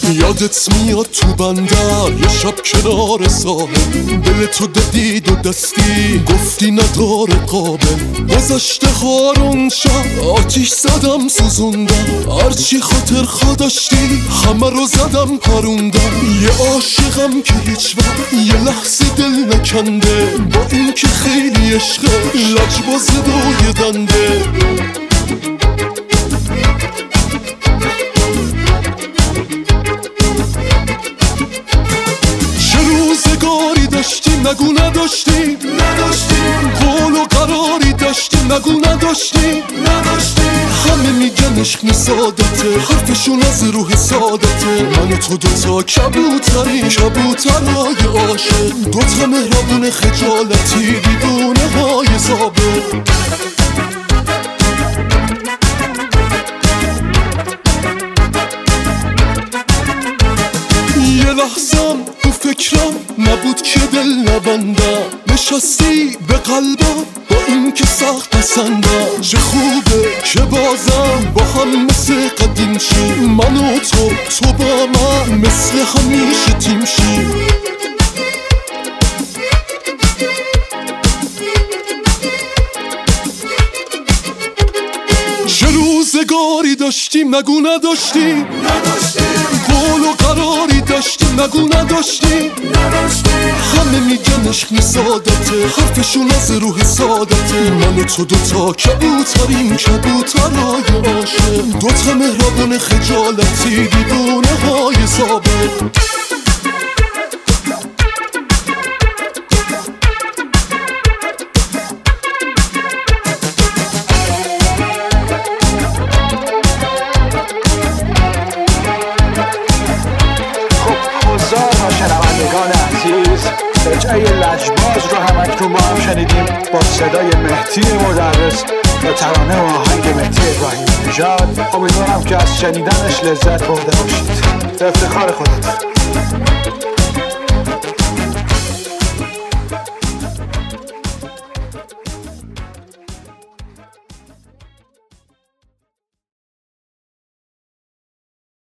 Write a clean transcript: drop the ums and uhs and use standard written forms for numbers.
یادت میاد تو بندر یه شب کنار ساحل، دل تو دادی دو دستی گفتی نداره قابل. گذشته هارون شب آتیش زدم سوزوندم، هرچی خاطر خوا داشتی همه رو زدم پروندم. یه عاشقم که هیچ وقت یه لحظه دل نکنده، با این که خیلی عشقه لجباز دوی دنده. روزگاری داشتیم نگو نداشتیم، قول و قراری داشتیم نگو نداشتیم. همه میگن عشق سادته، حرفشون از روح سادته. من و تو دوتا کبوتریم، کبوترهای عاشق، دوتا مهربون خجالتی دیوونه های ضابط. یه لحظم تو فکرم نبود که دل نبندم، نشستی به قلبم با این که سخت پسندم. چه خوبه که بازم با هم مثل قدیم شی، من و تو با من مثل همیشه تیم شی. چه روزگاری داشتیم نگو نداشتیم، قول و قراری داشتیم نگو نداشتیم. همه میگن عشق سادته، حرفشون از روح سادته. من و تو دوتا کبوتریم، کبوترهای عاشق، دوتا مهربون خجالتی دیوونه های ضابط. شنوندگان عزیز، رجعه لجباز رو همکنون با هم شنیدیم با صدای مهدی مدرس و ترانه و آهنگ مهدی ابراهیمی نژاد. امیدوارم که از شنیدنش لذت برده باشید. به افتخار خودت.